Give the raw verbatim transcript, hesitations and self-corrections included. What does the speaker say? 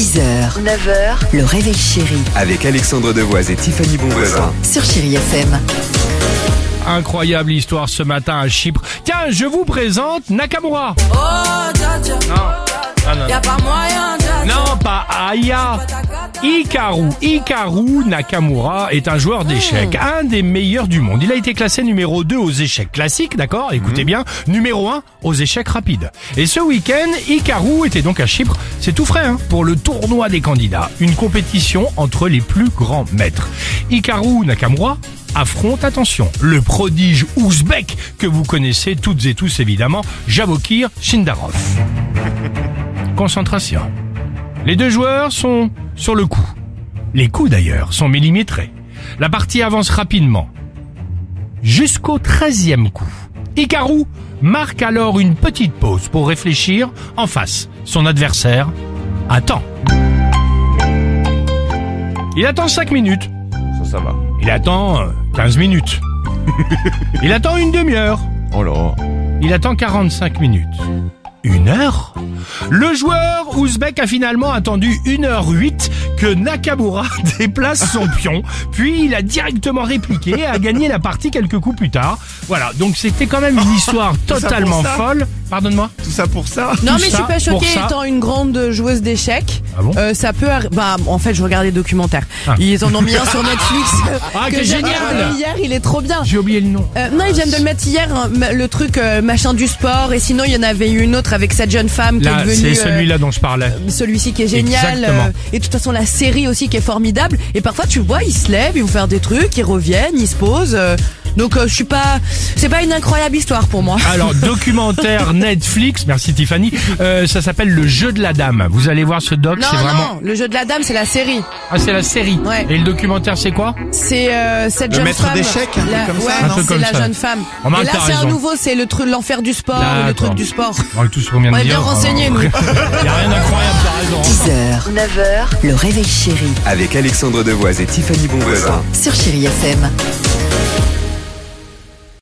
dix heures, neuf heures, le réveil chéri Avec Alexandre Devoise et Tiffany Bonvoisin. sur Chéri F M. Incroyable histoire ce matin à Chypre. Tiens, je vous présente Nakamura. Oh, dja dja. Non, non, non. Y'a pas moyen, dja dja. Non, pas Aya. Hikaru. Hikaru Nakamura est un joueur d'échecs, un des meilleurs du monde. Il a été classé numéro deux aux échecs classiques, d'accord? Écoutez bien, numéro un aux échecs rapides. Et ce week-end, Hikaru était donc à Chypre. C'est tout frais, hein, pour le tournoi des candidats. Une compétition entre les plus grands maîtres. Hikaru Nakamura affronte, attention, le prodige ouzbek que vous connaissez toutes et tous évidemment, Javokir Shindarov. Concentration. Les deux joueurs sont sur le coup. Les coups d'ailleurs sont millimétrés. La partie avance rapidement. Jusqu'au treizième coup. Hikaru marque alors une petite pause pour réfléchir en face. Son adversaire attend. Il attend cinq minutes. Ça, ça va. Il attend euh, quinze minutes. Il attend une demi-heure. Oh là. Il attend quarante-cinq minutes. Une heure? Le joueur ouzbek a finalement attendu une heure huit que Nakamura déplace son pion, puis il a directement répliqué et a gagné la partie quelques coups plus tard. Voilà, donc c'était quand même une histoire totalement ça folle. Pardonne-moi. Tout ça pour ça? Non, Tout mais je ça suis pas pour choquée ça. étant une grande joueuse d'échecs. Ah bon euh, ça peut arri- bah en fait je regarde les documentaires. Ah. Ils en ont mis un sur Netflix. Ah, que que j'ai génial. regardé hier, il est trop bien. J'ai oublié le nom. Euh, non, ils viennent de le mettre hier, hein, le truc euh, machin du sport. Et sinon, il y en avait eu une autre avec cette jeune femme qui Là, est devenue. c'est celui-là dont je parlais. euh, celui-ci qui est génial. Exactement. euh, et de toute façon, la série aussi qui est formidable. Et parfois, tu vois, ils se lèvent, ils vont faire des trucs, ils reviennent, ils se posent. euh, donc, euh, je suis pas. C'est pas une incroyable histoire pour moi. Alors, documentaire Netflix, merci Tiffany, euh, ça s'appelle Le Jeu de la Dame. Vous allez voir ce doc, Non, c'est vraiment... non, le jeu de la dame, c'est la série. Ah, c'est la série. Ouais. Et le documentaire, c'est quoi? C'est euh, cette Le jeune maître femme. d'échecs, un truc La- comme ouais, ça, Un truc c'est comme la ça. jeune femme. Remarque, Et là, t'as c'est un raison. nouveau, c'est le truc l'enfer du sport, le D'accord. truc du sport. Oh, tout ce qu'on vient de On est dire. bien renseignés, nous. Il y a rien d'incroyable, t'as raison. dix heures, neuf heures, le réveil chéri Avec Alexandre Devoise et Tiffany Bonvoisin. sur Chéri F M.